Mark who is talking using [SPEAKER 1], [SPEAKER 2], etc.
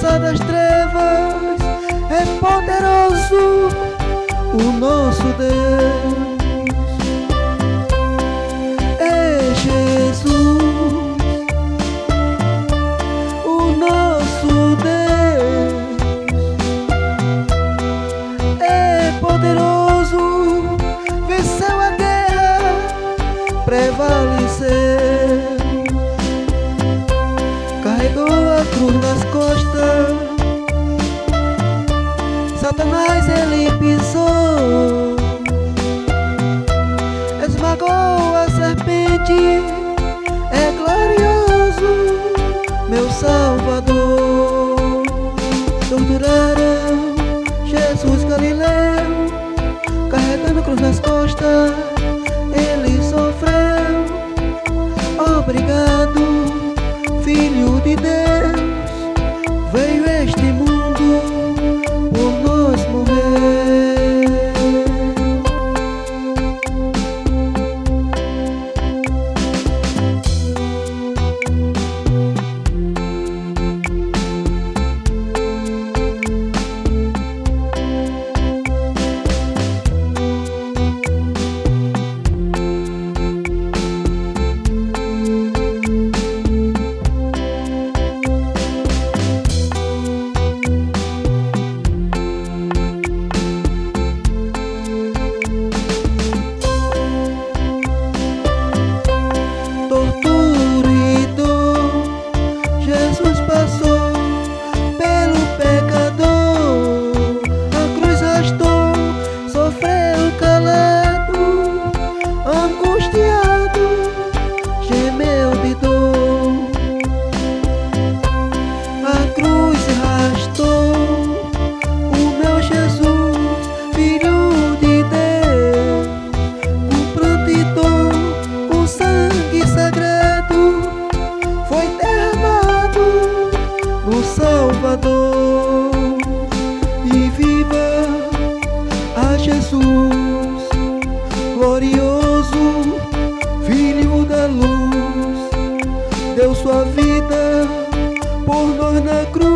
[SPEAKER 1] força das trevas, é poderoso o nosso Deus. É Jesus, o nosso Deus. É poderoso, venceu a guerra, prevaleceu. Carregou a cruz nas costas, Satanás ele pisou, esmagou a serpente, é glorioso, meu Salvador. Torturaram Jesus Galileu, carregando a cruz nas costas, ele sofreu. Obrigado, Filho de Deus, veio este mundo por nós morrer. Salvador, e viva a Jesus, glorioso, Filho da luz, deu sua vida por nós na cruz.